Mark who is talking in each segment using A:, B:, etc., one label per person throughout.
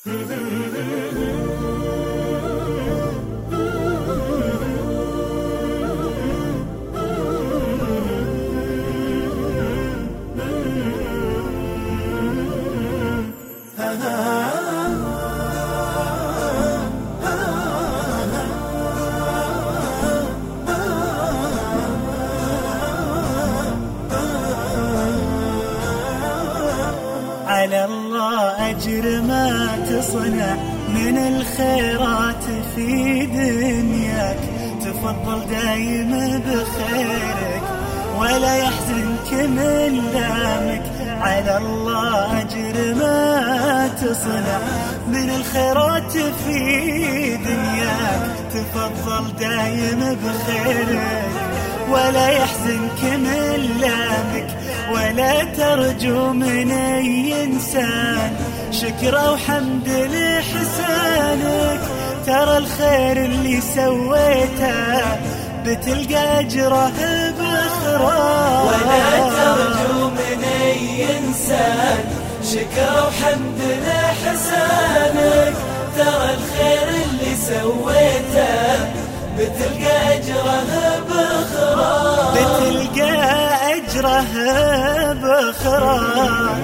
A: على الله أجر ما تصنع من الخيرات في دنياك، تفضل دايم بخيرك ولا يحزنك من لامك. على الله أجر ما تصنع من الخيرات في دنياك، تفضل دايم بخيرك ولا يحزنك من لامك. ولا ترجو من أي إنسان شكر أو حمد لإحسانك، ترى الخير اللي سويته بتلقى أجره بإخراج.
B: ولا ترجو من أي إنسان شكر أو حمد لإحسانك، ترى الخير اللي سويته بتلقى أجره بإخراج.
A: بتلقى أجره بإخراج.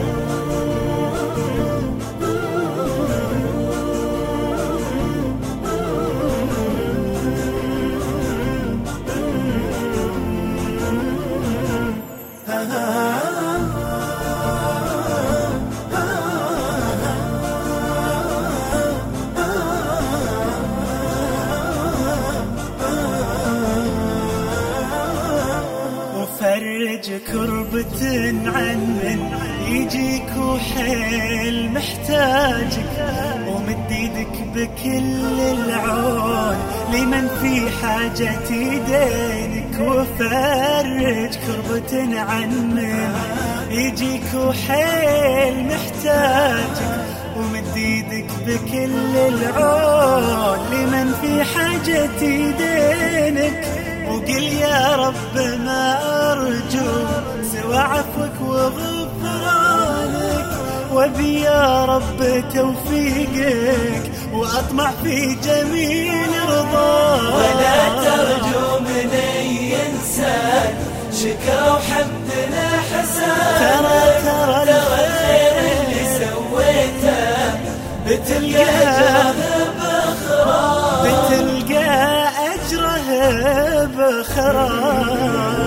A: فرج كربة عن من يجيك وحيل محتاجك، ومد يدك بكل العون لمن في حاجة يدينك. وفرج كربة عن من يجيك وحيل محتاجك، ومد يدك بكل العون لمن في حاجة يدينك. وقل يا رب ما أرجو سوى عفوك وغفرانك، وبي يا رب توفيقك وأطمع في جميل رضاك.
B: ولا ترجو من أي إنسان شكر وحمد لإحسانك، ترى الخير اللي سويته بتلقى أجره بإخراج.
A: بتلقى أجره بإخراج.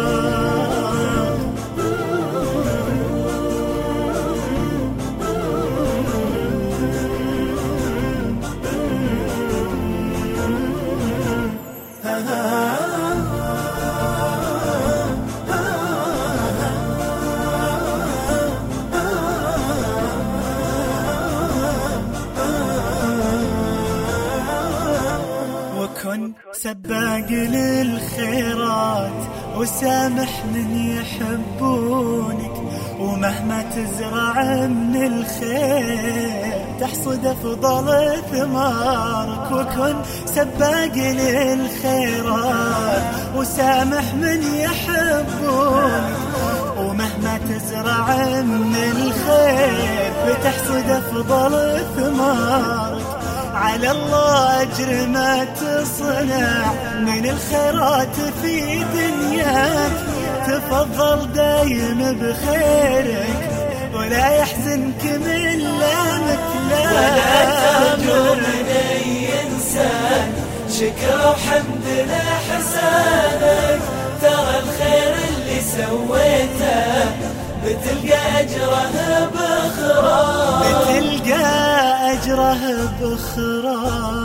A: وكن سباق للخيرات وسامح من يحبونك، ومهما تزرع من الخير تحصد أفضل ثمارك. وكن سباق للخيرات وسامح من يحبونك، ومهما تزرع من الخير بتحصد أفضل ثمارك. على الله أجر ما تصنع من الخيرات في دنياك، تفضل دايم بخيرك ولا يحزنك من لامك.
B: ولا ترجو من أي إنسان شكر وحمد لإحسانك، ترى الخير اللي سويته بتلقى أجره بإخراج.
A: بتلقى أجره بإخراج.